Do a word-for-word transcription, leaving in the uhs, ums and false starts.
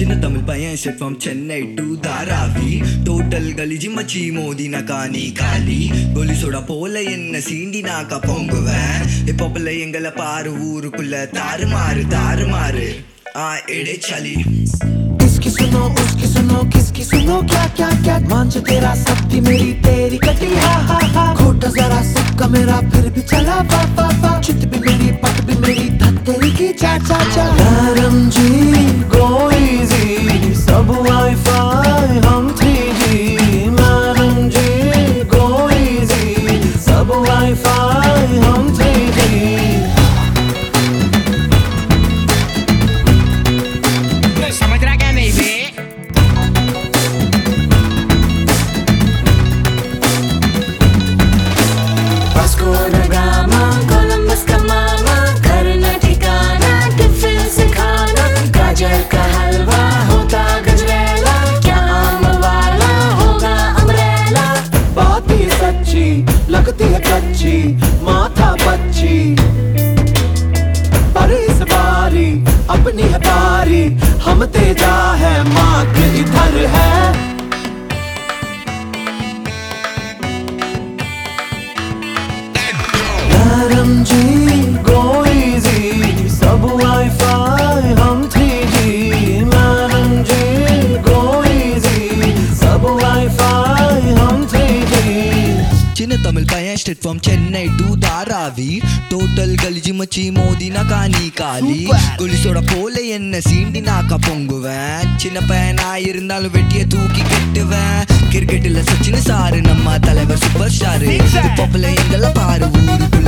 சின்ன தமிழ் பையன் straight from Chennai to Dharavi total கலிஜி மச்சி மோதி நகானி காலி கோலிசோட போல என்ன சீண்டி நாக்கா பொங்குவேன் இப்போ பிள்ளை எங்களை பாரு ஊருக்குள்ள தாறு மாறு தாறு மாறு आ एड़े चली किसकी सुनो उसकी सुनो किसकी सुनो क्या क्या क्या मान जो तेरा सबकी मेरी तेरी कटी हा हा हा खोटा जरा सबका मेरा फिर भी चला वा वा वा चित भी मेरी पट भी मेरी धत तेरी की चा चा चा नरम जी गो इजी सब वाईफाई हम थ्री जी नरम जी गो इजी सब वाईफाई हम थ्री जी समझ रहा क्या नहीं बे वास्को द गामा कोलंबस का मामा घर न ठिकाना टिफिन से खाना गाजर का हलवा होता गजरेला क्या आम वाला होगा अमरेला बात ही सच्ची लगती है कच्ची माथा बच्ची पर इस बारी अपनी है बारी हम तेजा है मार्ग इधर है नरम जी गो इजी सब वाईफाई हम थ्री जी नरम जी गो इजी सब वाईफाई हम थ्री जी சின்ன தமிழ் பையன் straight from Chennai to Dharavi total கலிஜி மச்சி மோதி நகானி காலி கோலிசோட போல என்ன சீண்டி நாக்கா பொங்குவேன் சின்ன பையனா இருந்தாலும் வெட்டிய தூக்கி கட்டுவேன் கிரிக்கெட்டில் சச்சின் சாரு நம்ம தலைவர் சூப்பர் ஸ்டாரு இப்போ பிள்ளை எங்களை பாரு ஊருக்குள்ள